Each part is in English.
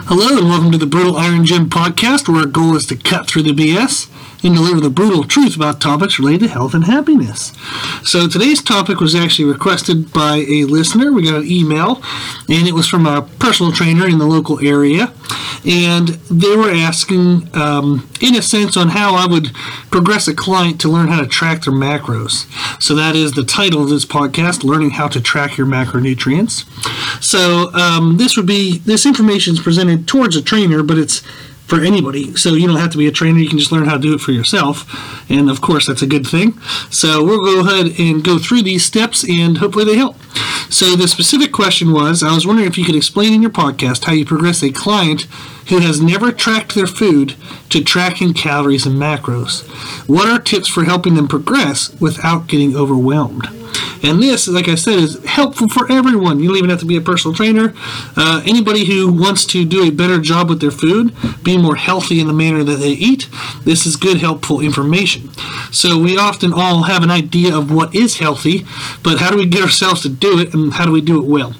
Hello and welcome to the Brutal Iron Gym podcast, where our goal is to cut through the BS and deliver the brutal truth about topics related to health and happiness. So today's topic was actually requested by a listener. We got an email, and it was from a personal trainer in the local area. And they were asking, in a sense, on how I would progress a client to learn how to track their macros. So that is the title of this podcast, Learning How to Track Your Macronutrients. So this information is presented towards a trainer, but it's for anybody. So you don't have to be a trainer. You can just learn how to do it for yourself. And of course, that's a good thing. So we'll go ahead and go through these steps, and hopefully they help. So the specific question was, I was wondering if you could explain in your podcast how you progress a client who has never tracked their food to tracking calories and macros. What are tips for helping them progress without getting overwhelmed? And this, like I said, is helpful for everyone. You don't even have to be a personal trainer. Anybody who wants to do a better job with their food, be more healthy in the manner that they eat, this is good, helpful information. So we often all have an idea of what is healthy, but how do we get ourselves to do it, and how do we do it well?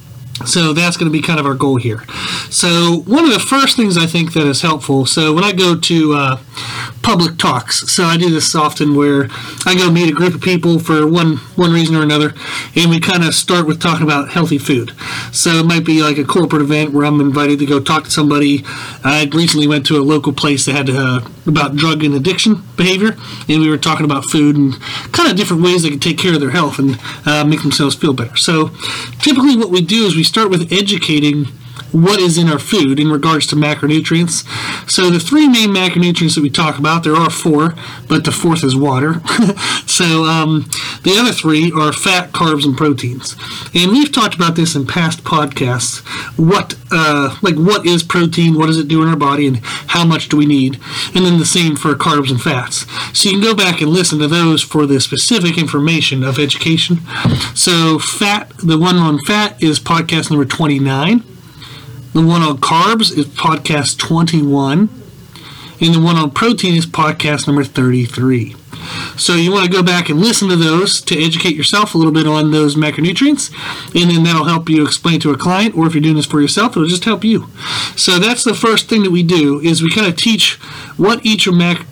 So that's going to be kind of our goal here. So one of the first things I think that is helpful, so when I go to public talks, so I do this often where I go meet a group of people for one reason or another, and we kind of start with talking about healthy food. So it might be like a corporate event where I'm invited to go talk to somebody. I recently went to a local place that had about drug and addiction behavior, and we were talking about food and kind of different ways they can take care of their health and make themselves feel better. So typically what we do is we start with educating what is in our food in regards to macronutrients. So the three main macronutrients that we talk about, there are four, but the fourth is water. So the other three are fat, carbs, and proteins. And we've talked about this in past podcasts. What is protein, what does it do in our body, and how much do we need? And then the same for carbs and fats. So you can go back and listen to those for the specific information of education. So fat, the one on fat is podcast number 29. The one on carbs is podcast 21. And the one on protein is podcast number 33. So you want to go back and listen to those to educate yourself a little bit on those macronutrients. And then that'll help you explain to a client, or if you're doing this for yourself, it'll just help you. So that's the first thing that we do, is we kind of teach what each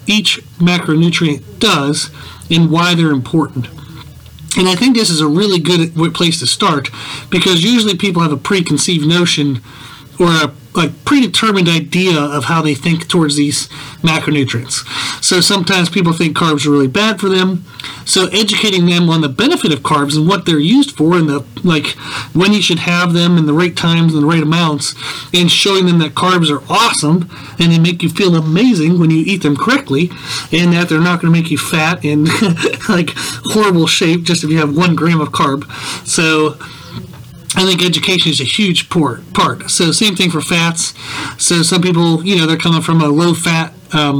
macronutrient does and why they're important. And I think this is a really good place to start, because usually people have a preconceived notion or a predetermined idea of how they think towards these macronutrients. So sometimes people think carbs are really bad for them. So educating them on the benefit of carbs and what they're used for, and when you should have them, and the right times and the right amounts, and showing them that carbs are awesome and they make you feel amazing when you eat them correctly, and that they're not going to make you fat and horrible shape just if you have 1 gram of carb. So I think education is a huge part. So same thing for fats. So some people, they're coming from a low-fat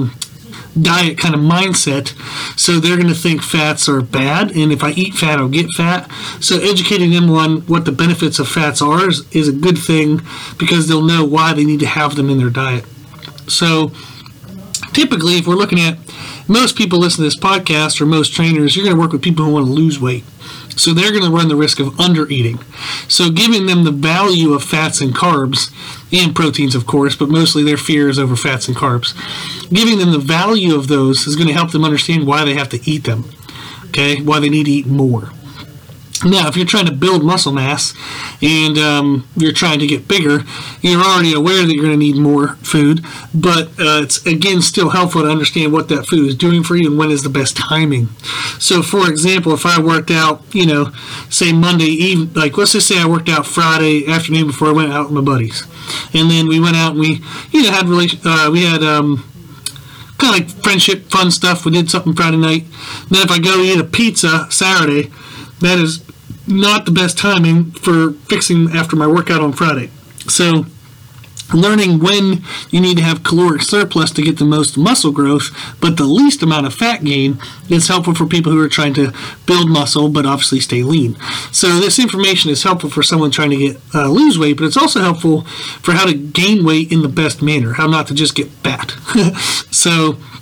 diet kind of mindset, so they're going to think fats are bad, and if I eat fat, I'll get fat. So educating them on what the benefits of fats are is a good thing, because they'll know why they need to have them in their diet. So typically, if we're looking at most people listen to this podcast, or most trainers, you're going to work with people who want to lose weight. So they're going to run the risk of under-eating. So giving them the value of fats and carbs, and proteins, of course, but mostly their fear is over fats and carbs. Giving them the value of those is going to help them understand why they have to eat them, okay? Why they need to eat more. Now, if you're trying to build muscle mass and you're trying to get bigger, you're already aware that you're going to need more food, but it's, again, still helpful to understand what that food is doing for you and when is the best timing. So, for example, if I worked out, say Monday evening, let's just say I worked out Friday afternoon before I went out with my buddies. And then we went out and we, had kind of like friendship, fun stuff. We did something Friday night. Then if I go eat a pizza Saturday, that is not the best timing for fixing after my workout on Friday. So learning when you need to have caloric surplus to get the most muscle growth, but the least amount of fat gain, is helpful for people who are trying to build muscle, but obviously stay lean. So this information is helpful for someone trying to lose weight, but it's also helpful for how to gain weight in the best manner, how not to just get fat. So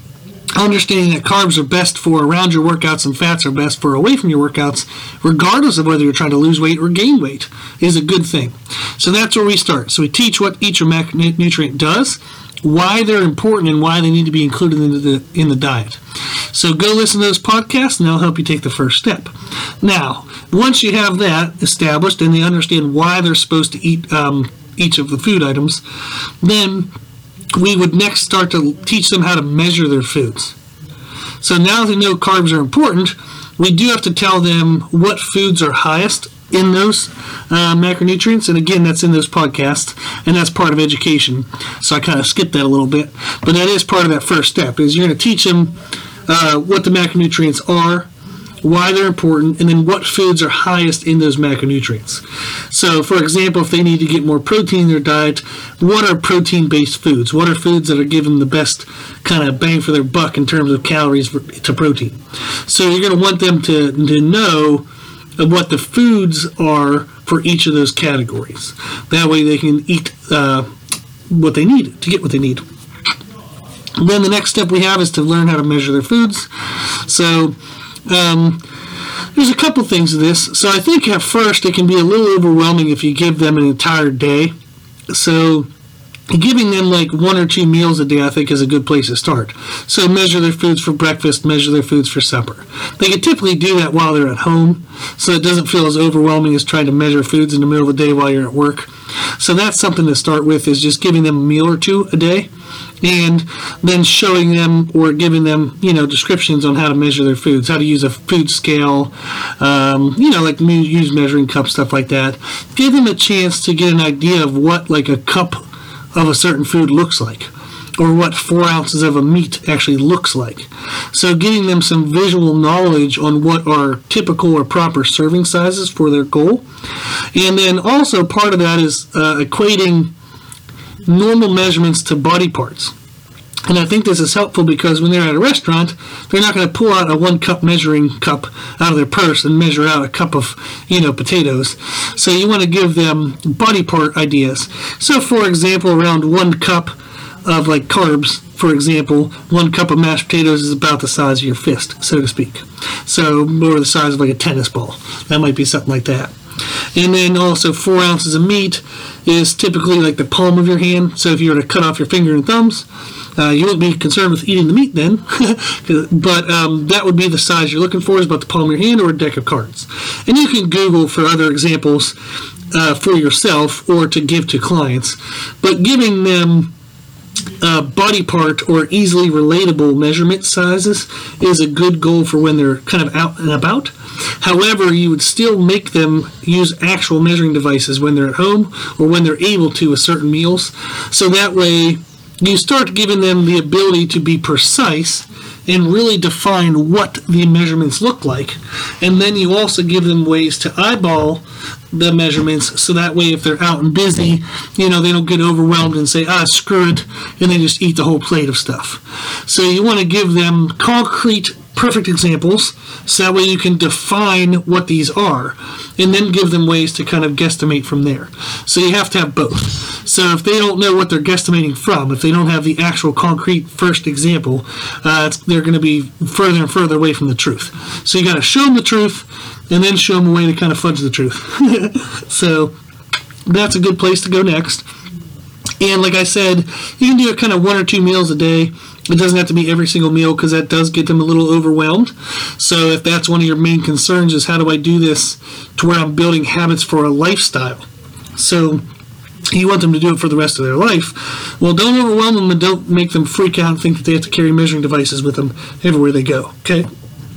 understanding that carbs are best for around your workouts and fats are best for away from your workouts, regardless of whether you're trying to lose weight or gain weight, is a good thing. So that's where we start. So we teach what each macronutrient does, why they're important, and why they need to be included in the diet. So go listen to those podcasts, and they'll help you take the first step. Now, once you have that established and they understand why they're supposed to eat each of the food items, then we would next start to teach them how to measure their foods. So now they know carbs are important, we do have to tell them what foods are highest in those macronutrients, and again, that's in those podcasts, and that's part of education. So I kind of skipped that a little bit, but that is part of that first step, is you're going to teach them what the macronutrients are, why they're important, and then what foods are highest in those macronutrients. So, for example, if they need to get more protein in their diet, what are protein-based foods? What are foods that are giving the best kind of bang for their buck in terms of calories to protein? So you're going to want them to know what the foods are for each of those categories. That way they can eat what they need to get what they need. And then the next step we have is to learn how to measure their foods. So there's a couple things to this. So I think at first it can be a little overwhelming if you give them an entire day. So giving them like 1 or 2 meals a day, I think, is a good place to start. So measure their foods for breakfast, measure their foods for supper. They can typically do that while they're at home, so it doesn't feel as overwhelming as trying to measure foods in the middle of the day while you're at work. So that's something to start with, is just giving them a meal or 2 a day, and then showing them or giving them, descriptions on how to measure their foods, how to use a food scale, like use measuring cups, stuff like that. Give them a chance to get an idea of what like a cup of a certain food looks like, or what 4 ounces of a meat actually looks like. So getting them some visual knowledge on what are typical or proper serving sizes for their goal. And then also part of that is equating normal measurements to body parts. And I think this is helpful because when they're at a restaurant, they're not going to pull out a 1 cup measuring cup out of their purse and measure out a cup of, potatoes. So you want to give them body part ideas. So for example, around 1 cup of like carbs, for example, 1 cup of mashed potatoes is about the size of your fist, so to speak. So more the size of like a tennis ball. That might be something like that. And then also 4 ounces of meat is typically like the palm of your hand. So if you were to cut off your finger and thumbs, you won't be concerned with eating the meat then, but that would be the size you're looking for, is about the palm of your hand or a deck of cards. And you can Google for other examples for yourself or to give to clients, but giving them body part or easily relatable measurement sizes is a good goal for when they're kind of out and about. However, you would still make them use actual measuring devices when they're at home or when they're able to with certain meals. So that way you start giving them the ability to be precise and really define what the measurements look like. And then you also give them ways to eyeball the measurements, so that way if they're out and busy, they don't get overwhelmed and say, screw it, and they just eat the whole plate of stuff. So you want to give them concrete, perfect examples, so that way you can define what these are, and then give them ways to kind of guesstimate from there. So you have to have both. So if they don't know what they're guesstimating from, if they don't have the actual concrete first example, they're going to be further and further away from the truth. So you got to show them the truth, and then show them a way to kind of fudge the truth. So that's a good place to go next. And like I said, you can do it kind of 1 or 2 meals a day. It doesn't have to be every single meal, because that does get them a little overwhelmed. So if that's one of your main concerns, is how do I do this to where I'm building habits for a lifestyle? So you want them to do it for the rest of their life. Well, don't overwhelm them and don't make them freak out and think that they have to carry measuring devices with them everywhere they go, okay?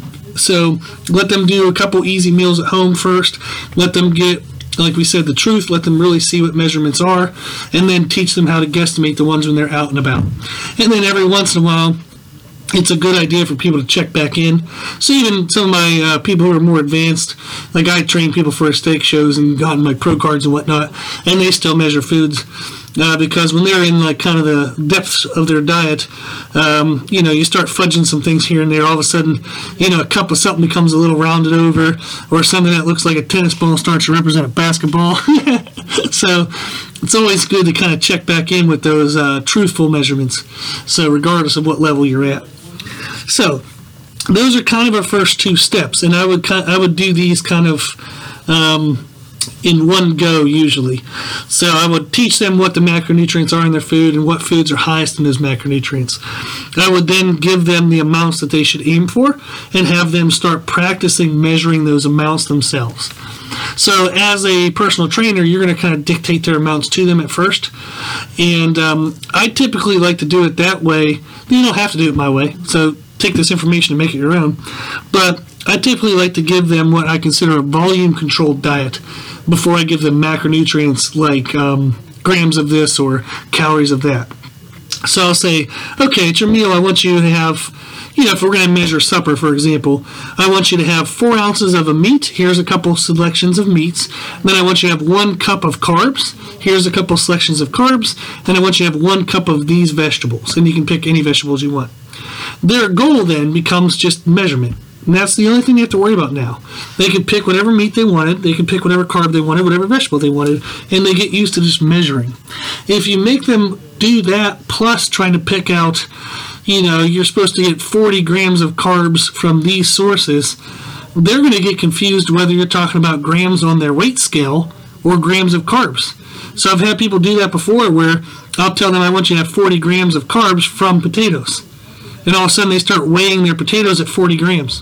So let them do a couple easy meals at home first. Let them get, like we said, the truth. Let them really see what measurements are, and then teach them how to guesstimate the ones when they're out and about. And then every once in a while, it's a good idea for people to check back in. So even some of my people who are more advanced, like I train people for steak shows and gotten my pro cards and whatnot, and they still measure foods. Because when they're in like kind of the depths of their diet, you start fudging some things here and there. All of a sudden, a cup of something becomes a little rounded over, or something that looks like a tennis ball starts to represent a basketball. So it's always good to kind of check back in with those truthful measurements. So regardless of what level you're at. So those are kind of our first two steps, and I would do these kind of in one go usually. So I would teach them what the macronutrients are in their food and what foods are highest in those macronutrients. I would then give them the amounts that they should aim for and have them start practicing measuring those amounts themselves. So as a personal trainer, you're going to kind of dictate their amounts to them at first. And I typically like to do it that way. You don't have to do it my way. So take this information and make it your own. But I typically like to give them what I consider a volume-controlled diet before I give them macronutrients like grams of this or calories of that. So I'll say, okay, at your meal, I want you to have, if we're going to measure supper, for example, I want you to have 4 ounces of a meat. Here's a couple selections of meats. Then I want you to have 1 cup of carbs. Here's a couple selections of carbs. Then I want you to have 1 cup of these vegetables. And you can pick any vegetables you want. Their goal then becomes just measurement. And that's the only thing they have to worry about now. They can pick whatever meat they wanted, they can pick whatever carb they wanted, whatever vegetable they wanted, and they get used to just measuring. If you make them do that plus trying to pick out, you're supposed to get 40 grams of carbs from these sources, they're going to get confused whether you're talking about grams on their weight scale or grams of carbs. So I've had people do that before where I'll tell them I want you to have 40 grams of carbs from potatoes. And all of a sudden they start weighing their potatoes at 40 grams.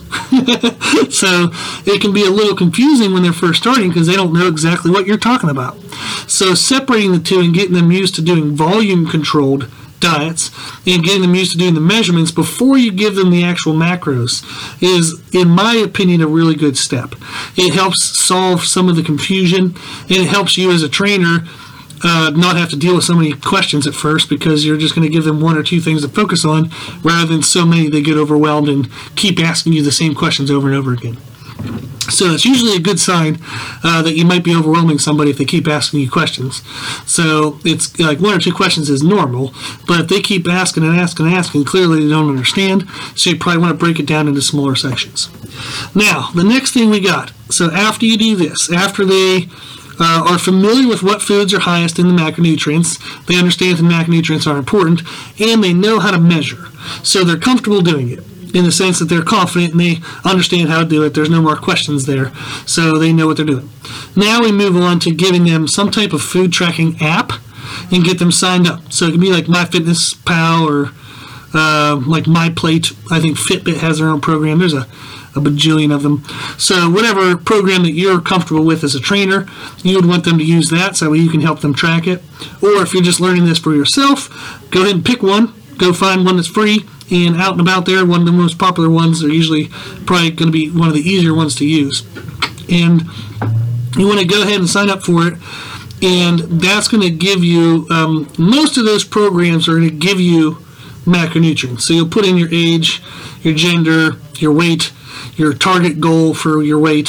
So it can be a little confusing when they're first starting because they don't know exactly what you're talking about. So separating the two and getting them used to doing volume-controlled diets and getting them used to doing the measurements before you give them the actual macros is, in my opinion, a really good step. It helps solve some of the confusion, and it helps you as a trainer not have to deal with so many questions at first because you're just going to give them 1 or 2 things to focus on rather than so many they get overwhelmed and keep asking you the same questions over and over again. So it's usually a good sign that you might be overwhelming somebody if they keep asking you questions. So it's like 1 or 2 questions is normal, but if they keep asking and asking and asking, clearly they don't understand, so you probably want to break it down into smaller sections. Now, the next thing we got, so after you do this, after they are familiar with what foods are highest in the macronutrients, they understand the macronutrients are important, and they know how to measure. So they're comfortable doing it in the sense that they're confident and they understand how to do it. There's no more questions there, so they know what they're doing. Now we move on to giving them some type of food tracking app and get them signed up. So it can be like MyFitnessPal or like MyPlate. I think Fitbit has their own program. There's a bajillion of them. So whatever program that you're comfortable with as a trainer, you would want them to use that so you can help them track it. Or if you're just learning this for yourself, go ahead and pick one. Go find one that's free and out and about there. One of the most popular ones are usually probably going to be one of the easier ones to use. And you want to go ahead and sign up for it. And that's going to give you, most of those programs are going to give you macronutrients. So you'll put in your age, your gender, your weight, your target goal for your weight,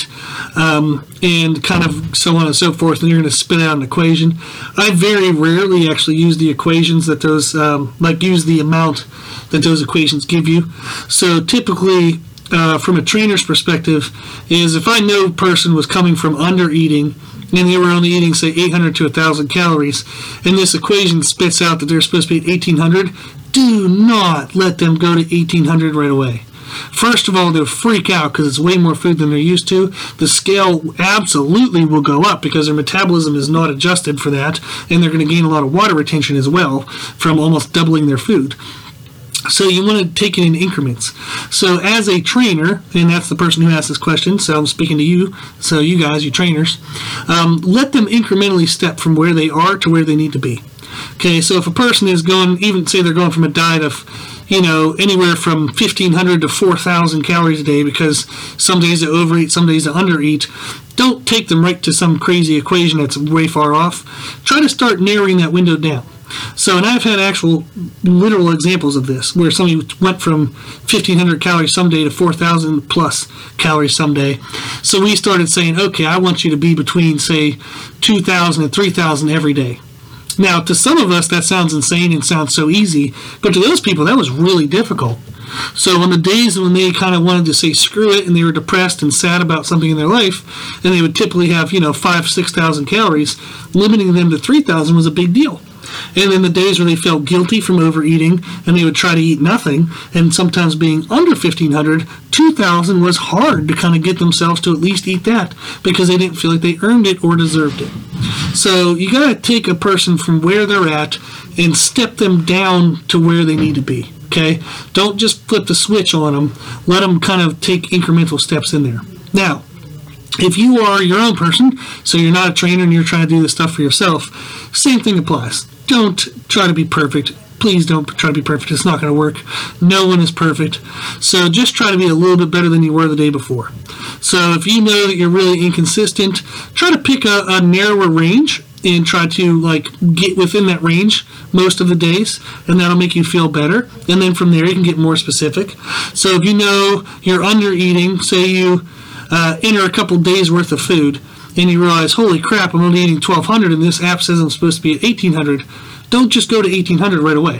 and kind of so on and so forth, and you're going to spit out an equation. I very rarely actually use the equations that those, use the amount that those equations give you. So typically, from a trainer's perspective, is if I know a person was coming from under eating, and they were only eating, say, 800 to 1,000 calories, and this equation spits out that they're supposed to be at 1,800, do not let them go to 1,800 right away. First of all, they'll freak out because it's way more food than they're used to. The scale absolutely will go up because their metabolism is not adjusted for that, and they're going to gain a lot of water retention as well from almost doubling their food. So you want to take it in increments. So as a trainer, and that's the person who asked this question, so I'm speaking to you, so you guys, you trainers, let them incrementally step from where they are to where they need to be. Okay, so if a person is going, even say they're going from a diet of, anywhere from 1,500 to 4,000 calories a day because some days they overeat, some days they undereat, don't take them right to some crazy equation that's way far off. Try to start narrowing that window down. So, and I've had actual literal examples of this where somebody went from 1,500 calories some day to 4,000 plus calories some day. So we started saying, okay, I want you to be between, say, 2,000 and 3,000 every day. Now, to some of us, that sounds insane and sounds so easy, but to those people, that was really difficult. So on the days when they kind of wanted to say screw it and they were depressed and sad about something in their life, and they would typically have, 5,000 to 6,000 calories, limiting them to 3,000 was a big deal. And then the days where they felt guilty from overeating and they would try to eat nothing, and sometimes being under 1,500, 2,000 was hard to kind of get themselves to at least eat that because they didn't feel like they earned it or deserved it. So you got to take a person from where they're at and step them down to where they need to be. Okay? Don't just flip the switch on them. Let them kind of take incremental steps in there. Now, if you are your own person, so you're not a trainer and you're trying to do this stuff for yourself, same thing applies. Don't try to be perfect. Please don't try to be perfect. It's not going to work. No one is perfect. So just try to be a little bit better than you were the day before. So if you know that you're really inconsistent, try to pick a narrower range and try to get within that range most of the days, and that'll make you feel better. And then from there you can get more specific. So if you know you're under eating, say you enter a couple days worth of food and you realize, holy crap, I'm only eating 1,200 and this app says I'm supposed to be at 1,800, don't just go to 1,800 right away.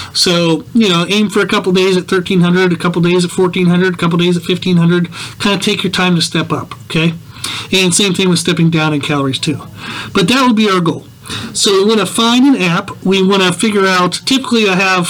So, aim for a couple days at 1,300, a couple days at 1,400, a couple days at 1,500. Kind of take your time to step up, okay? And same thing with stepping down in calories too. But that would be our goal. So we want to find an app. We want to figure out, typically I have,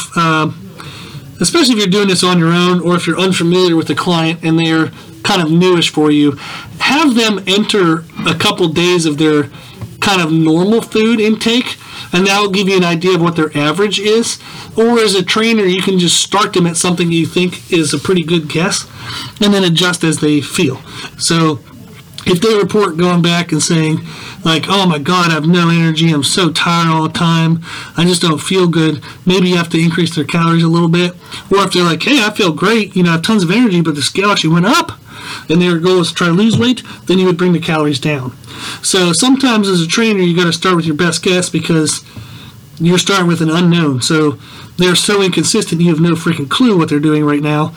especially if you're doing this on your own or if you're unfamiliar with the client and they're kind of newish for you, have them enter a couple days of their kind of normal food intake, and that will give you an idea of what their average is. Or as a trainer, you can just start them at something you think is a pretty good guess and then adjust as they feel. So if they report going back and saying, oh my God, I have no energy, I'm so tired all the time, I just don't feel good, maybe you have to increase their calories a little bit. Or if they're like, hey, I feel great, I have tons of energy, but the scale actually went up, and their goal is to try to lose weight, then you would bring the calories down. So sometimes as a trainer, you got to start with your best guess because you're starting with an unknown. So they're so inconsistent, you have no freaking clue what they're doing right now.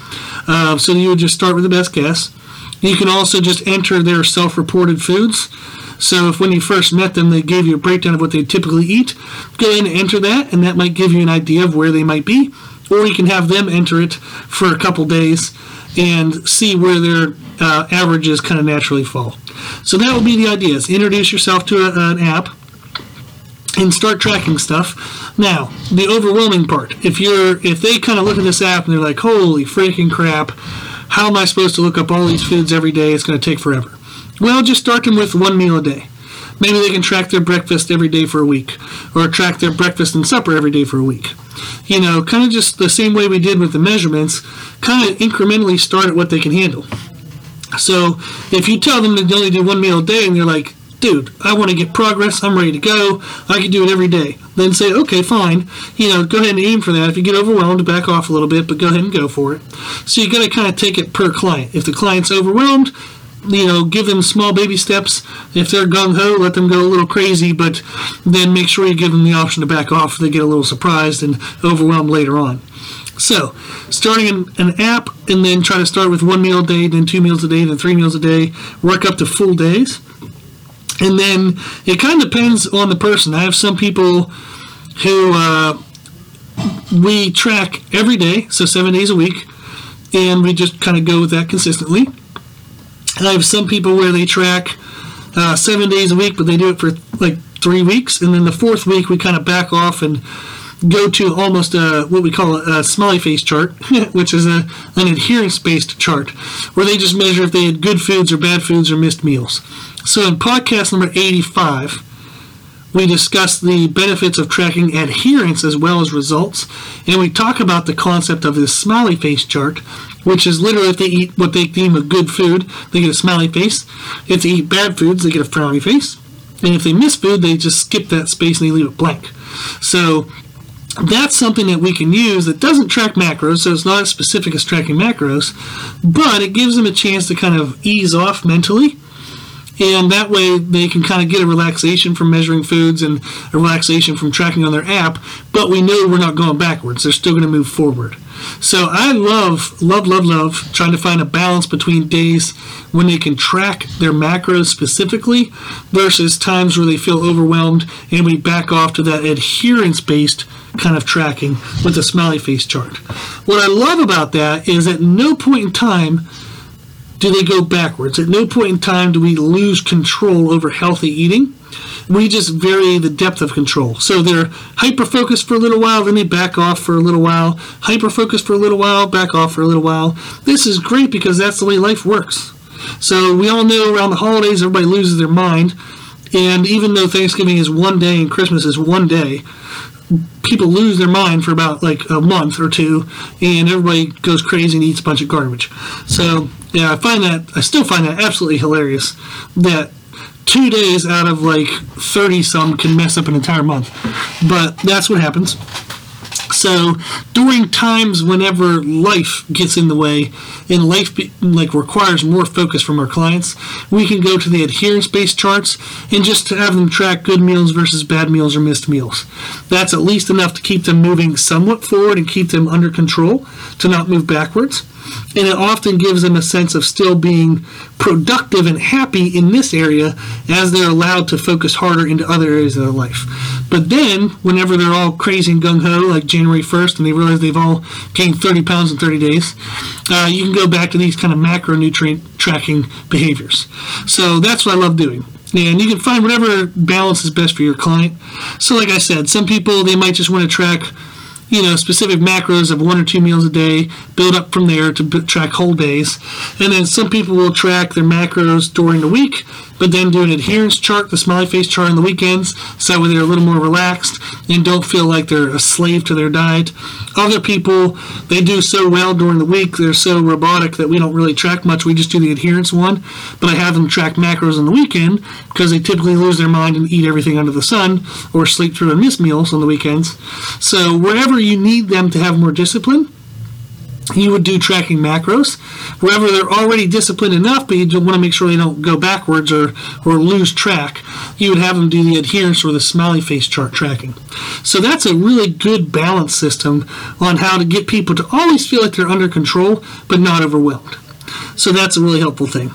So you would just start with the best guess. You can also just enter their self-reported foods. So if when you first met them, they gave you a breakdown of what they typically eat, go in and enter that, and that might give you an idea of where they might be. Or you can have them enter it for a couple days and see where their averages kind of naturally fall. So that would be the idea, is introduce yourself to an app and start tracking stuff. Now, the overwhelming part, if they kind of look at this app and they're like, holy freaking crap, how am I supposed to look up all these foods every day? It's going to take forever. Well, just start them with one meal a day. Maybe they can track their breakfast every day for a week, or track their breakfast and supper every day for a week. Kind of just the same way we did with the measurements, kind of incrementally start at what they can handle. So if you tell them to only do one meal a day and they're like, dude, I want to get progress, I'm ready to go, I can do it every day, then say, okay, fine, go ahead and aim for that. If you get overwhelmed, back off a little bit, but go ahead and go for it. So you got to kind of take it per client. If the client's overwhelmed, give them small baby steps. If they're gung-ho, let them go a little crazy, but then make sure you give them the option to back off if they get a little surprised and overwhelmed later on. So, starting an app and then try to start with one meal a day, then 2 meals a day, then 3 meals a day, work up to full days. And then it kind of depends on the person. I have some people who we track every day, so 7 days a week, and we just kind of go with that consistently. And I have some people where they track 7 days a week, but they do it for 3 weeks, and then the 4th week we kind of back off and go to almost what we call a smiley face chart, which is an adherence-based chart, where they just measure if they had good foods or bad foods or missed meals. So in podcast number 85, we discuss the benefits of tracking adherence as well as results, and we talk about the concept of this smiley face chart, which is literally if they eat what they deem a good food, they get a smiley face. If they eat bad foods, they get a frowny face. And if they miss food, they just skip that space and they leave it blank. So that's something that we can use that doesn't track macros, so it's not as specific as tracking macros, but it gives them a chance to kind of ease off mentally. And that way they can kind of get a relaxation from measuring foods and a relaxation from tracking on their app, but we know we're not going backwards. They're still going to move forward. So I love trying to find a balance between days when they can track their macros specifically versus times where they feel overwhelmed and we back off to that adherence-based kind of tracking with a smiley face chart. What I love about that is at no point in time do they go backwards. At no point in time do we lose control over healthy eating. We just vary the depth of control. So they're hyper-focused for a little while, then they back off for a little while, hyper-focused for a little while, back off for a little while. This is great because that's the way life works. So we all know around the holidays everybody loses their mind, and even though Thanksgiving is one day and Christmas is one day, people lose their mind for about like a month or two, and everybody goes crazy and eats a bunch of garbage. So yeah, I still find that absolutely hilarious that 2 days out of like 30 some can mess up an entire month, but that's what happens. So during times whenever life gets in the way and life requires more focus from our clients, we can go to the adherence-based charts and just have them track good meals versus bad meals or missed meals. That's at least enough to keep them moving somewhat forward and keep them under control to not move backwards. And it often gives them a sense of still being productive and happy in this area as they're allowed to focus harder into other areas of their life. But then, whenever they're all crazy and gung-ho, like January 1st, and they realize they've all gained 30 pounds in 30 days, you can go back to these kind of macronutrient tracking behaviors. So that's what I love doing. And you can find whatever balance is best for your client. So like I said, some people, they might just want to track specific macros of 1 or 2 meals a day, build up from there to track whole days. And then some people will track their macros during the week, but then do an adherence chart, the smiley face chart on the weekends, so that way they're a little more relaxed and don't feel like they're a slave to their diet. Other people, they do so well during the week, they're so robotic that we don't really track much. We just do the adherence one, but I have them track macros on the weekend because they typically lose their mind and eat everything under the sun or sleep through and miss meals on the weekends. So wherever you need them to have more discipline, you would do tracking macros. Wherever they're already disciplined enough, but you want to make sure they don't go backwards or lose track, you would have them do the adherence or the smiley face chart tracking. So that's a really good balance system on how to get people to always feel like they're under control, but not overwhelmed. So that's a really helpful thing.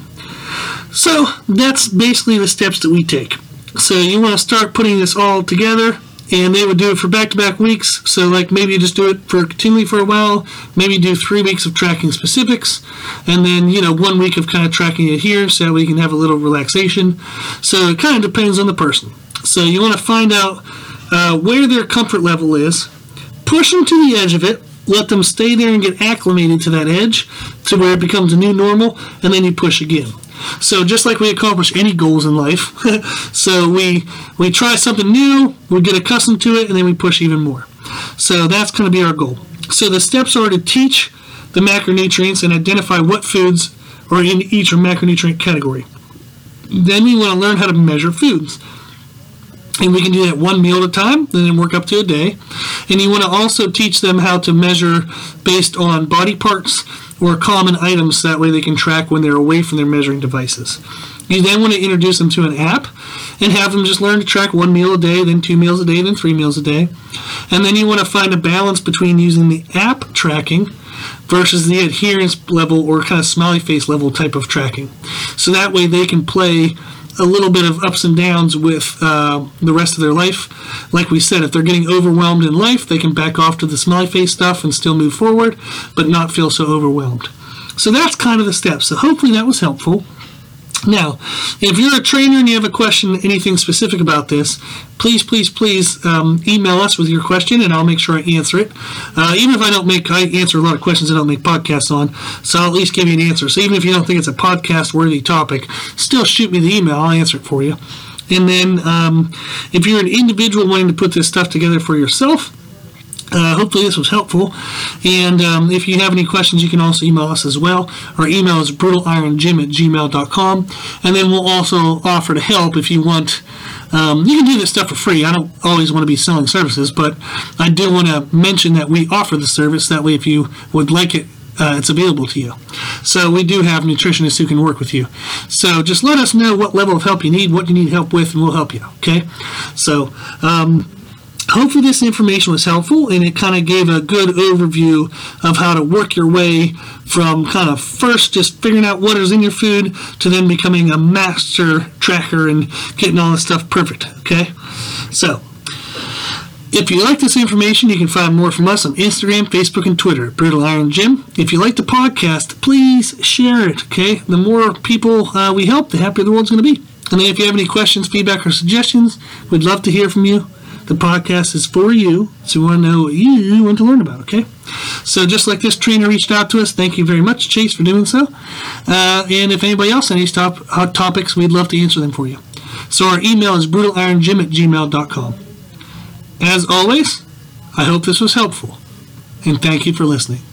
So that's basically the steps that we take. So you want to start putting this all together, and they would do it for back-to-back weeks. So like maybe you just do it for continually for a while, maybe do 3 weeks of tracking specifics, and then 1 week of kind of tracking it here so that we can have a little relaxation. So it kind of depends on the person. So you want to find out where their comfort level is, push them to the edge of it, let them stay there and get acclimated to that edge to where it becomes a new normal, and then you push again. So just like we accomplish any goals in life, so we try something new, we get accustomed to it, and then we push even more. So that's going to be our goal. So the steps are to teach the macronutrients and identify what foods are in each macronutrient category. Then we want to learn how to measure foods. And we can do that 1 meal at a time, and then work up to a day. And you want to also teach them how to measure based on body parts or common items, so that way they can track when they're away from their measuring devices. You then want to introduce them to an app and have them just learn to track 1 meal a day, then 2 meals a day, then 3 meals a day. And then you want to find a balance between using the app tracking versus the adherence level or kind of smiley face level type of tracking. So that way they can play a little bit of ups and downs with the rest of their life. Like we said, if they're getting overwhelmed in life, they can back off to the smiley face stuff and still move forward, but not feel so overwhelmed. So that's kind of the steps. So hopefully that was helpful. Now, if you're a trainer and you have a question, anything specific about this, please email us with your question, and I'll make sure I answer it. Even if I answer a lot of questions I don't make podcasts on, so I'll at least give you an answer. So even if you don't think it's a podcast-worthy topic, still shoot me the email. I'll answer it for you. And then if you're an individual wanting to put this stuff together for yourself, hopefully this was helpful. And if you have any questions, you can also email us as well. Our email is brutalironjim@gmail.com. And then we'll also offer to help if you want. You can do this stuff for free. I don't always want to be selling services, but I do want to mention that we offer the service. That way, if you would like it, it's available to you. So we do have nutritionists who can work with you. So just let us know what level of help you need, what you need help with, and we'll help you. Okay? So hopefully this information was helpful, and it kind of gave a good overview of how to work your way from kind of first just figuring out what is in your food to then becoming a master tracker and getting all this stuff perfect. Okay? So if you like this information, you can find more from us on Instagram, Facebook, and Twitter, Brutal Iron Gym. If you like the podcast, please share it, okay? The more people we help, the happier the world's going to be. And then if you have any questions, feedback, or suggestions, we'd love to hear from you. The podcast is for you, so we want to know what you want to learn about, okay? So just like this trainer reached out to us, thank you very much, Chase, for doing so. And if anybody else has any hot topics, we'd love to answer them for you. So our email is brutalironjim@gmail.com. As always, I hope this was helpful, and thank you for listening.